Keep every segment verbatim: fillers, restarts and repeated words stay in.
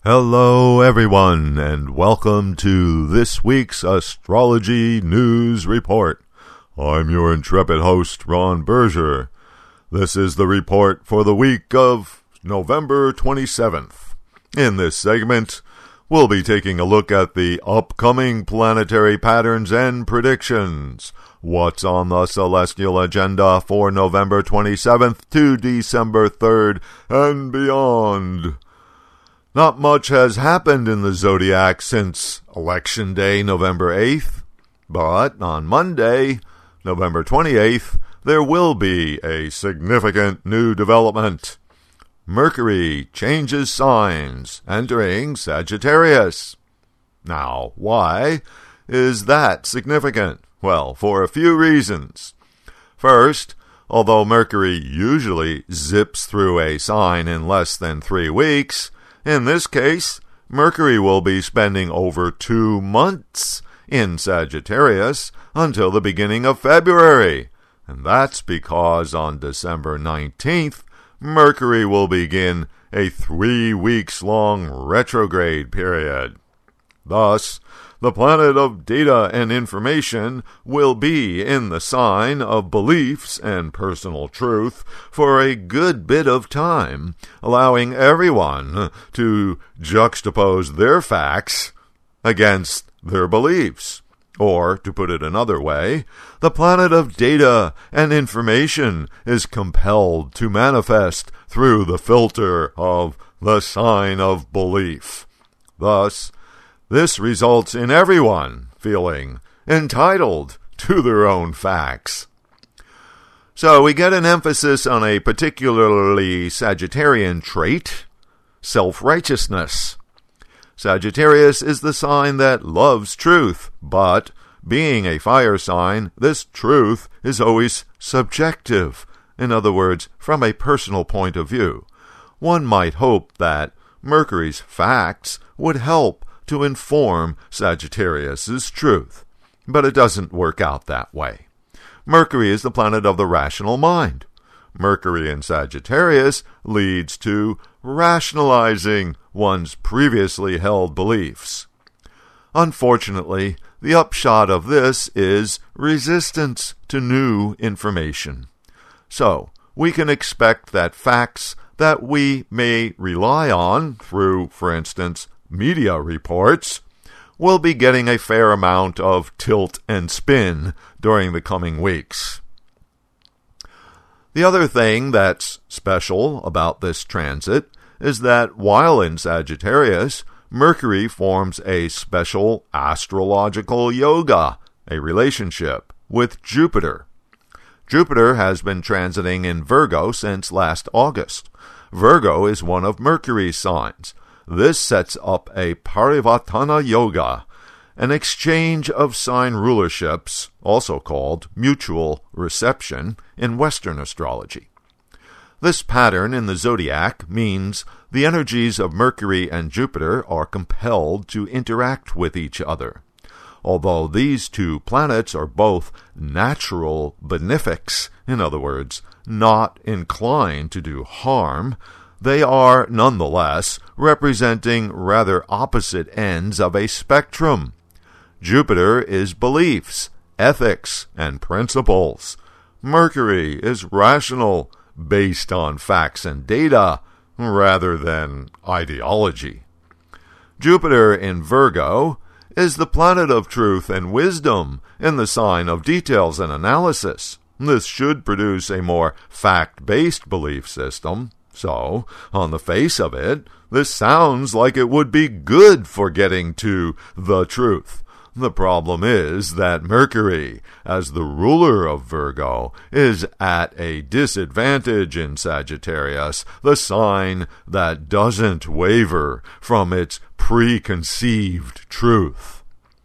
Hello everyone, and welcome to this week's Astrology News Report. I'm your intrepid host, Ron Berger. This is the report for the week of November twenty-seventh. In this segment, we'll be taking a look at the upcoming planetary patterns and predictions. What's on the celestial agenda for November twenty-seventh to December third and beyond? Not much has happened in the zodiac since Election Day, November eighth, but on Monday, November twenty-eighth, there will be a significant new development. Mercury changes signs, entering Sagittarius. Now, why is that significant? Well, for a few reasons. First, although Mercury usually zips through a sign in less than three weeks, in this case, Mercury will be spending over two months in Sagittarius until the beginning of February. And that's because on December nineteenth, Mercury will begin a three weeks long retrograde period. Thus, the planet of data and information will be in the sign of beliefs and personal truth for a good bit of time, allowing everyone to juxtapose their facts against their beliefs. Or, to put it another way, the planet of data and information is compelled to manifest through the filter of the sign of belief. Thus, this results in everyone feeling entitled to their own facts. So we get an emphasis on a particularly Sagittarian trait, self-righteousness. Sagittarius is the sign that loves truth, but being a fire sign, this truth is always subjective. In other words, from a personal point of view. One might hope that Mercury's facts would help to inform Sagittarius's truth. But it doesn't work out that way. Mercury is the planet of the rational mind. Mercury in Sagittarius leads to rationalizing one's previously held beliefs. Unfortunately, the upshot of this is resistance to new information. So, we can expect that facts that we may rely on through, for instance, media reports, will be getting a fair amount of tilt and spin during the coming weeks. The other thing that's special about this transit is that while in Sagittarius, Mercury forms a special astrological yoga, a relationship with Jupiter. Jupiter has been transiting in Virgo since last August. Virgo is one of Mercury's signs. This sets up a Parivartana Yoga, an exchange of sign rulerships, also called mutual reception in Western astrology. This pattern in the zodiac means the energies of Mercury and Jupiter are compelled to interact with each other. Although these two planets are both natural benefics, in other words, not inclined to do harm, they are, nonetheless, representing rather opposite ends of a spectrum. Jupiter is beliefs, ethics, and principles. Mercury is rational, based on facts and data, rather than ideology. Jupiter in Virgo is the planet of truth and wisdom in the sign of details and analysis. This should produce a more fact-based belief system. So, on the face of it, this sounds like it would be good for getting to the truth. The problem is that Mercury, as the ruler of Virgo, is at a disadvantage in Sagittarius, the sign that doesn't waver from its preconceived truth.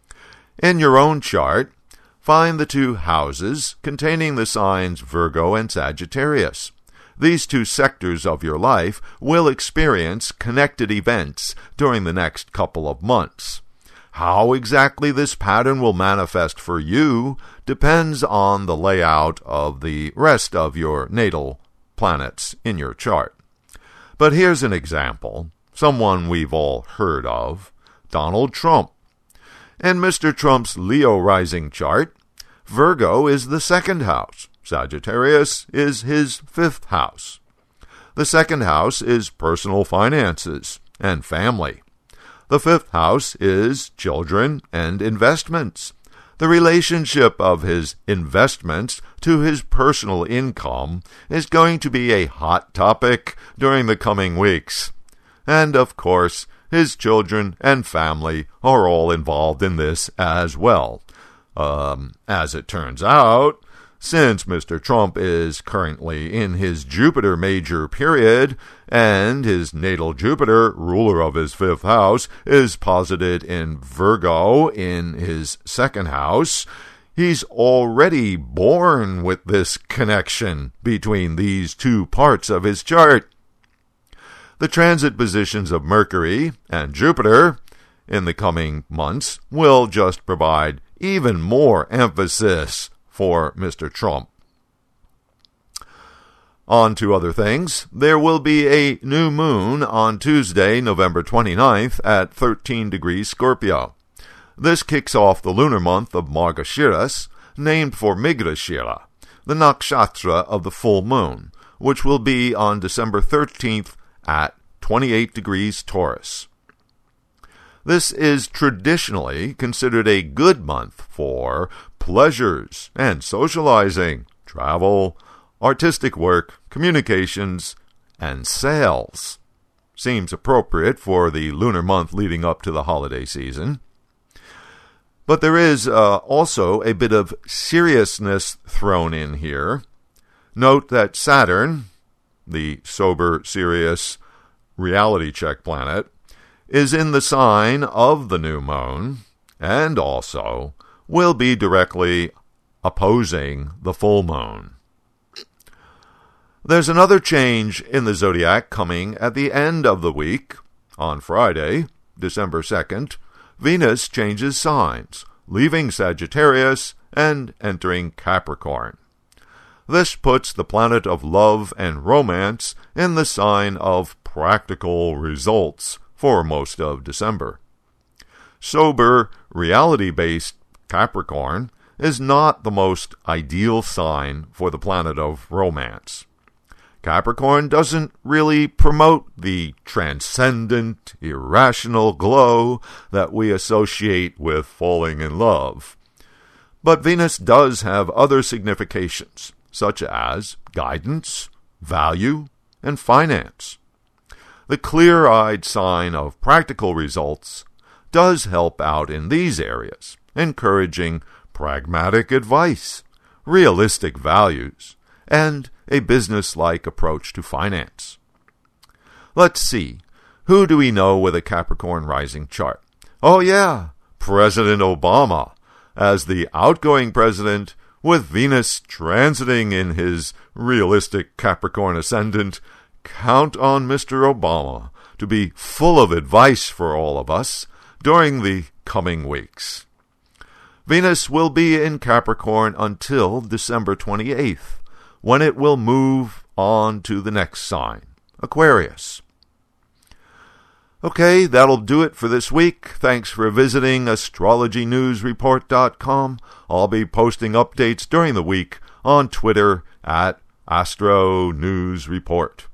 In your own chart, find the two houses containing the signs Virgo and Sagittarius. These two sectors of your life will experience connected events during the next couple of months. How exactly this pattern will manifest for you depends on the layout of the rest of your natal planets in your chart. But here's an example. someone we've all heard of, Donald Trump. In Mister Trump's Leo rising chart, Virgo is the second house. Sagittarius is his fifth house. The second house is personal finances and family. The fifth house is children and investments. The relationship of his investments to his personal income is going to be a hot topic during the coming weeks. And, of course, his children and family are all involved in this as well. Um, as it turns out, since Mister Trump is currently in his Jupiter major period, and his natal Jupiter, ruler of his fifth house, is posited in Virgo in his second house, he's already born with this connection between these two parts of his chart. The transit positions of Mercury and Jupiter in the coming months will just provide even more emphasis for Mister Trump. On to other things. There will be a new moon on Tuesday, November twenty-ninth at thirteen degrees Scorpio. This kicks off the lunar month of Margashiras, named for Mrigasira, the nakshatra of the full moon, which will be on December thirteenth at twenty-eight degrees Taurus. This is traditionally considered a good month for pleasures and socializing, travel, artistic work, communications, and sales. Seems appropriate for the lunar month leading up to the holiday season. But there is uh, also a bit of seriousness thrown in here. Note that Saturn, the sober, serious reality check planet, is in the sign of the new moon, and also will be directly opposing the full moon. There's another change in the zodiac coming at the end of the week. On Friday, December second, Venus changes signs, leaving Sagittarius and entering Capricorn. This puts the planet of love and romance in the sign of practical results for most of December. Sober, reality-based Capricorn is not the most ideal sign for the planet of romance. Capricorn doesn't really promote the transcendent, irrational glow that we associate with falling in love. But Venus does have other significations, such as guidance, value, and finance. The clear-eyed sign of practical results does help out in these areas, encouraging pragmatic advice, realistic values, and a business-like approach to finance. Let's see, who do we know with a Capricorn rising chart? Oh yeah, President Obama, as the outgoing president with Venus transiting in his realistic Capricorn ascendant. Count on Mister Obama to be full of advice for all of us during the coming weeks. Venus will be in Capricorn until December twenty-eighth, when it will move on to the next sign, Aquarius. Okay, that'll do it for this week. Thanks for visiting astrology news report dot com. I'll be posting updates during the week on Twitter at Astro News Report.